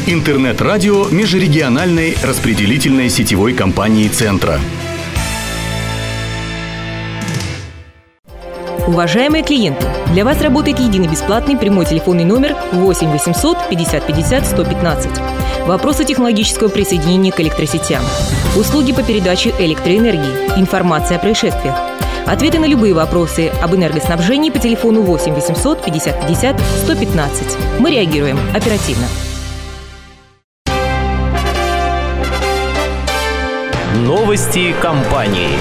Интернет-радио межрегиональной распределительной сетевой компании «Центра». Уважаемые клиенты, для вас работает единый бесплатный прямой телефонный номер 8 800 50 50 115. Вопросы технологического присоединения к электросетям, услуги по передаче электроэнергии, информация о происшествиях, ответы на любые вопросы об энергоснабжении по телефону 8 800 50 50 115. Мы реагируем оперативно. Новости компании.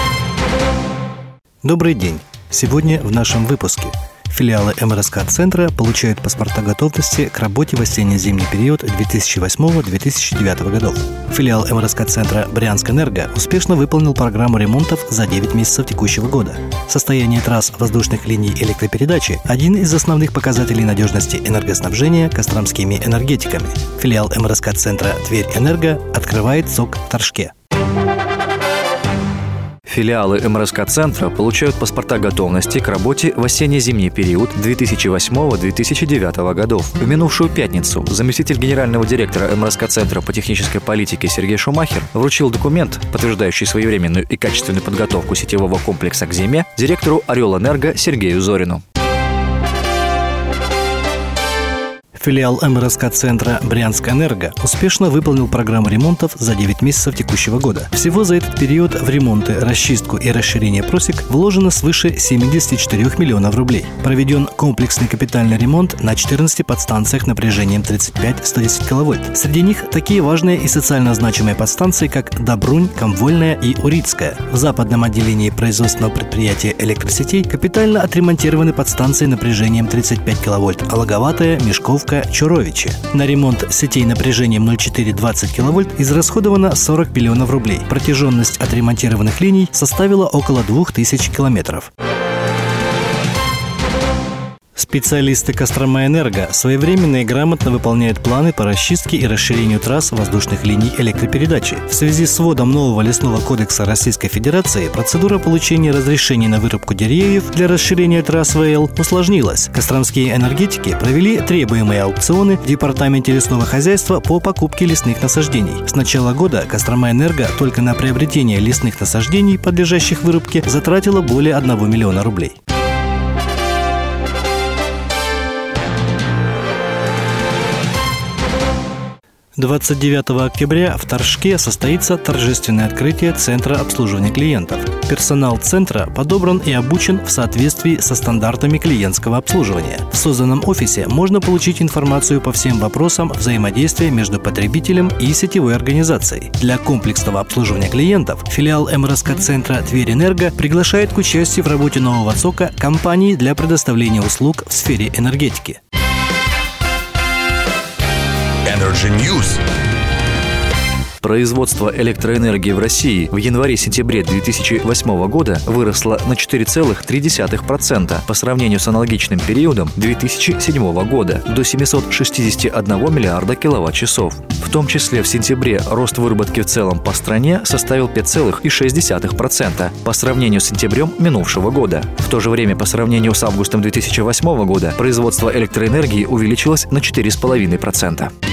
Добрый день. Сегодня в нашем выпуске. Филиалы МРСК-центра получают паспорта готовности к работе в осенне-зимний период 2008-2009 годов. Филиал МРСК-центра «Брянскэнерго» успешно выполнил программу ремонтов за 9 месяцев текущего года. Состояние трасс воздушных линий электропередачи – один из основных показателей надежности энергоснабжения костромскими энергетиками. Филиал МРСК-центра «Тверь-Энерго» открывает ЦОК в Торжке. Филиалы МРСК-центра получают паспорта готовности к работе в осенне-зимний период 2008-2009 годов. В минувшую пятницу заместитель генерального директора МРСК-центра по технической политике Сергей Шумахер вручил документ, подтверждающий своевременную и качественную подготовку сетевого комплекса к зиме, директору «Орел-Энерго» Сергею Зорину. Филиал МРСК-центра «Брянскэнерго» успешно выполнил программу ремонтов за 9 месяцев текущего года. Всего за этот период в ремонты, расчистку и расширение просек вложено свыше 74 миллионов рублей. Проведен комплексный капитальный ремонт на 14 подстанциях напряжением 35-110 кВт. Среди них такие важные и социально значимые подстанции, как Добрунь, Комвольная и Урицкая. В западном отделении производственного предприятия электросетей капитально отремонтированы подстанции напряжением 35 кВт Логоватая, Мешковка, Чуровичи. На ремонт сетей напряжением 0,4-20 кВт израсходовано 40 миллионов рублей. Протяженность отремонтированных линий составила около 2000 километров. Специалисты «Кострома-Энерго» своевременно и грамотно выполняют планы по расчистке и расширению трасс воздушных линий электропередачи. В связи с вводом нового лесного кодекса Российской Федерации процедура получения разрешений на вырубку деревьев для расширения трасс ВЛ усложнилась. Костромские энергетики провели требуемые аукционы в Департаменте лесного хозяйства по покупке лесных насаждений. С начала года «Кострома-Энерго» только на приобретение лесных насаждений, подлежащих вырубке, затратила более 1 миллиона рублей. 29 октября в Торжке состоится торжественное открытие Центра обслуживания клиентов. Персонал Центра подобран и обучен в соответствии со стандартами клиентского обслуживания. В созданном офисе можно получить информацию по всем вопросам взаимодействия между потребителем и сетевой организацией. Для комплексного обслуживания клиентов филиал МРСК-центра «Тверь-Энерго» приглашает к участию в работе нового ЦОКа компании для предоставления услуг в сфере энергетики. Energy News. Производство электроэнергии в России в январе-сентябре 2008 года выросло на 4,3% по сравнению с аналогичным периодом 2007 года до 761 миллиарда киловатт-часов. В том числе в сентябре рост выработки в целом по стране составил 5,6% по сравнению с сентябрем минувшего года. В то же время по сравнению с августом 2008 года производство электроэнергии увеличилось на 4,5%.